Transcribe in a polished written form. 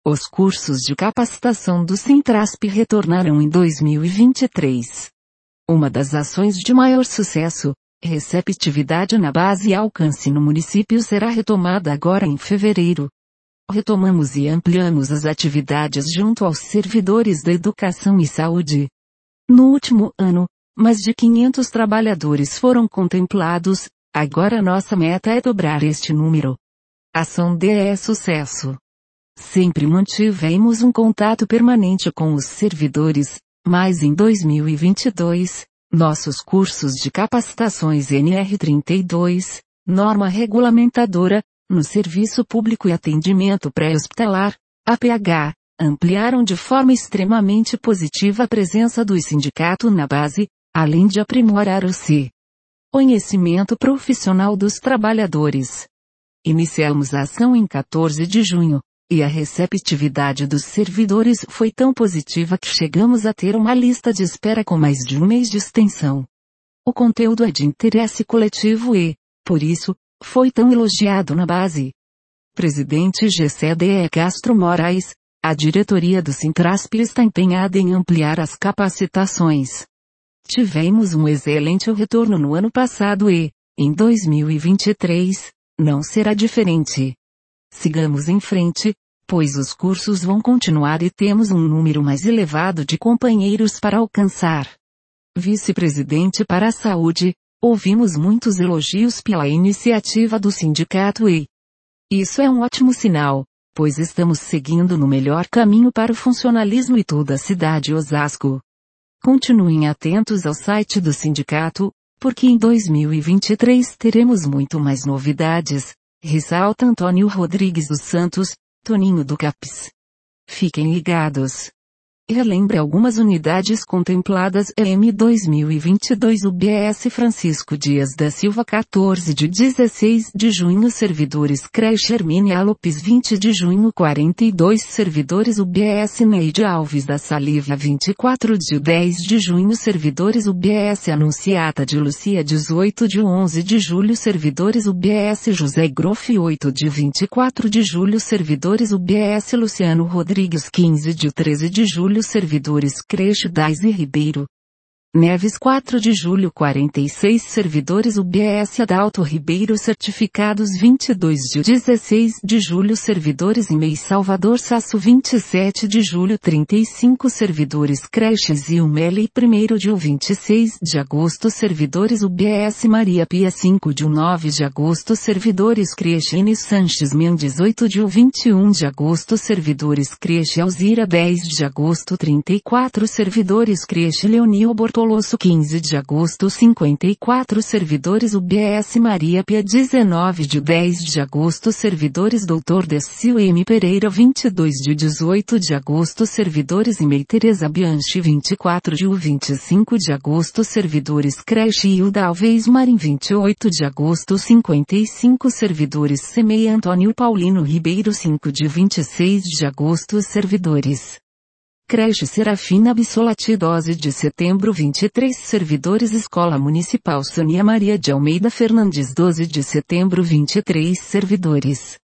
Os cursos de capacitação do Sintrasp retornarão em 2023. Uma das ações de maior sucesso, receptividade na base e alcance no município, será retomada agora em fevereiro. Retomamos e ampliamos as atividades junto aos servidores da educação e saúde. No último ano, mais de 500 trabalhadores foram contemplados, agora nossa meta é dobrar este número. Ação D é sucesso. Sempre mantivemos um contato permanente com os servidores, mas em 2022, nossos cursos de capacitações NR32, norma regulamentadora, no Serviço Público e Atendimento Pré-Hospitalar, APH, ampliaram de forma extremamente positiva a presença do sindicato na base, além de aprimorar o conhecimento profissional dos trabalhadores. Iniciamos a ação em 14 de junho, e a receptividade dos servidores foi tão positiva que chegamos a ter uma lista de espera com mais de um mês de extensão. O conteúdo é de interesse coletivo e, por isso, foi tão elogiado na base. Presidente GCDE Castro Moraes, a diretoria do Sintrasp está empenhada em ampliar as capacitações. Tivemos um excelente retorno no ano passado e, em 2023, não será diferente. Sigamos em frente, pois os cursos vão continuar e temos um número mais elevado de companheiros para alcançar. Vice-presidente para a Saúde, ouvimos muitos elogios pela iniciativa do sindicato e isso é um ótimo sinal, pois estamos seguindo no melhor caminho para o funcionalismo e toda a cidade Osasco. Continuem atentos ao site do sindicato, porque em 2023 teremos muito mais novidades, ressalta Antônio Rodrigues dos Santos, Toninho do CAPES. Fiquem ligados. Relembre algumas unidades contempladas em 2022 UBS Francisco Dias da Silva 14 de 16 de junho servidores creche Hermínia Lopes 20 de junho 42 servidores UBS Neide Alves da Saliva 24 de 10 de junho servidores UBS Anunciata de Lucia 18 de 11 de julho servidores UBS José Groff 8 de 24 de julho servidores UBS Luciano Rodrigues 15 de 13 de julho servidores creche Daisy Ribeiro Neves 4 de julho 46 servidores UBS Adalto Ribeiro certificados 22 de 16 de julho servidores e-mail Salvador Sasso 27 de julho 35 servidores creches e Umeli 1º de 26 de agosto servidores UBS Maria Pia 5 de 9 de agosto servidores creche Inês Sanches Mendes 8 de 21 de agosto servidores creche Alzira 10 de agosto 34 servidores creche Leonil Bortoloso 15 de agosto 54 servidores UBS Maria Pia 19 de 10 de agosto servidores Dr. Décio M. Pereira 22 de 18 de agosto servidores e-mail Teresa Bianchi 24 de 25 de agosto servidores creche Hilda Alves Marim 28 de agosto 55 servidores CMEI Antônio Paulino Ribeiro 5 de 26 de agosto servidores creche Serafina Bissolati 12 de setembro 23 servidores Escola Municipal Sônia Maria de Almeida Fernandes 12 de setembro 23 servidores